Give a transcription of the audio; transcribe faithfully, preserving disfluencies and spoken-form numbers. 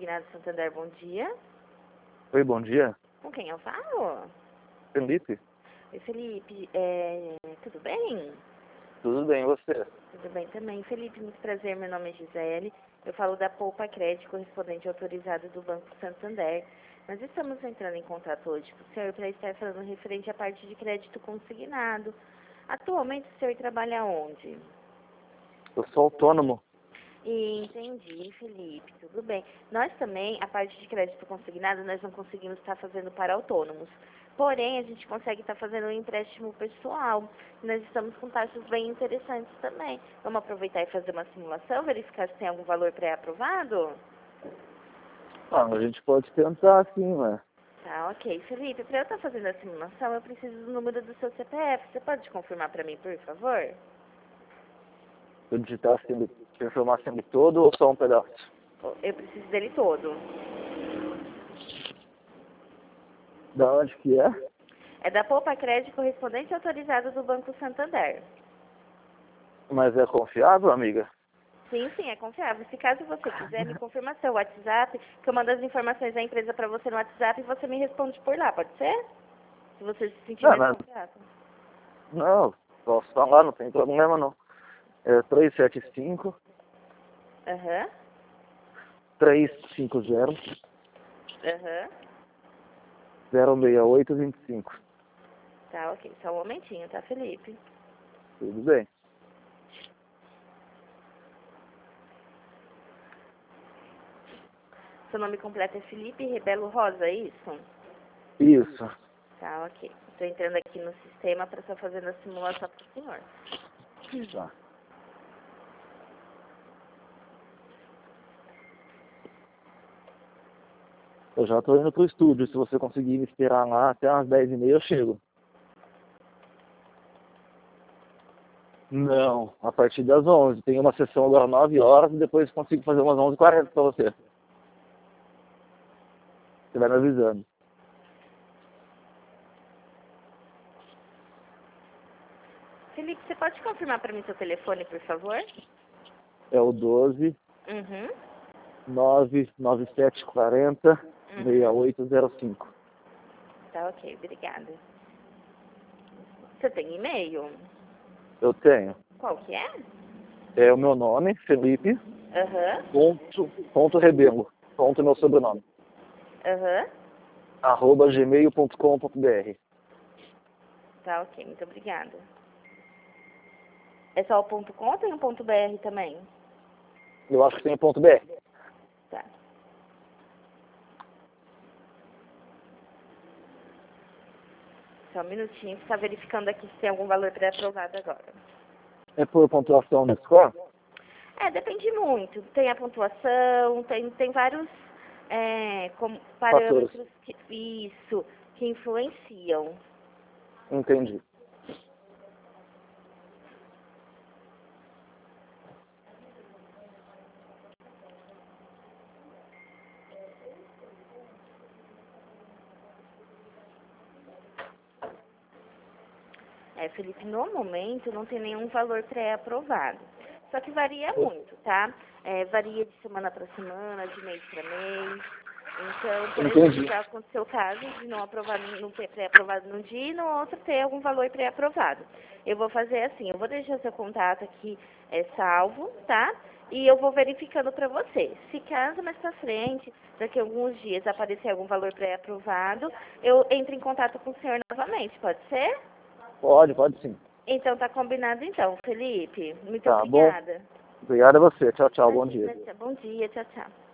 Consignado Santander, bom dia. Oi, bom dia. Com quem eu falo? Felipe? Oi, Felipe. É, tudo bem? Tudo bem, e você? Tudo bem também. Felipe, muito prazer. Meu nome é Gisele. Eu falo da Poupa Crédito, correspondente autorizado do Banco Santander. Nós estamos entrando em contato hoje com o senhor para estar falando referente à parte de crédito consignado. Atualmente o senhor trabalha onde? Eu sou autônomo. Entendi, Felipe, tudo bem. Nós também, a parte de crédito consignado, nós não conseguimos estar fazendo para autônomos. Porém, a gente consegue estar fazendo um empréstimo pessoal. Nós estamos com taxas bem interessantes também. Vamos aproveitar e fazer uma simulação, verificar se tem algum valor pré-aprovado? Ah, a gente pode tentar sim, né? Tá, ok. Felipe, para eu estar fazendo a simulação, eu preciso do número do seu C P F. Você pode confirmar para mim, por favor? Eu digitar assim, informar assim todo ou só um pedaço? Eu preciso dele todo. Da onde que é? É da Poupa Crédito, correspondente autorizado do Banco Santander. Mas é confiável, amiga? Sim, sim, é confiável. Se caso você quiser, me confirma seu WhatsApp, que eu mando as informações da empresa para você no WhatsApp e você me responde por lá, pode ser? Se você se sentir Não, mais mas, confiável. não, posso falar, não tem problema não. É três sete cinco, Aham, três cinco zero, aham. zero seis oito dois cinco. Tá, ok. Só um momentinho, tá, Felipe? Tudo bem. Seu nome completo é Felipe Rebelo Rosa, é isso? Isso. Tá, ok. Estou entrando aqui no sistema para estar fazendo a simulação para o senhor. Tá. Eu já tô indo pro estúdio. Se você conseguir me esperar lá até umas dez e meia, eu chego. Não, a partir das onze. Tem uma sessão agora nove horas e depois consigo fazer umas onze e quarenta pra você. Você vai me avisando. Felipe, você pode confirmar para mim seu telefone, por favor? É o doze, Uhum. nove nove sete quatro zero, seis Uhum. oito zero cinco. Tá, ok. Obrigada. Você tem e-mail? Eu tenho. Qual que é? É o meu nome, Felipe, Aham. ponto, ponto Rebelo, ponto meu sobrenome, Aham. arroba gmail ponto com ponto br. Tá, ok. Muito obrigada. É só o ponto .com ou tem um ponto .br também? Eu acho que tem ponto br. Tá. Só um minutinho, está verificando aqui se tem algum valor pré-aprovado agora. É por pontuação no score? É, depende muito. Tem a pontuação, tem, tem vários é, como Fatores. parâmetros que, isso, que influenciam. Entendi. É, Felipe, no momento não tem nenhum valor pré-aprovado. Só que varia muito, tá? É, varia de semana para semana, de mês para mês. Então, por exemplo, Entendi. já aconteceu o caso de não aprovar, não ter pré-aprovado num dia e no outro ter algum valor pré-aprovado. Eu vou fazer assim, eu vou deixar seu contato aqui é, salvo, tá? E eu vou verificando para você. Se caso mais para frente, daqui a alguns dias, aparecer algum valor pré-aprovado, eu entro em contato com o senhor novamente, pode ser? Pode, pode sim. Então tá combinado então, Felipe. Muito Tá bom. obrigada. Obrigado a você. Tchau, tchau. Bom dia. Imagina, bom dia, tchau, tchau.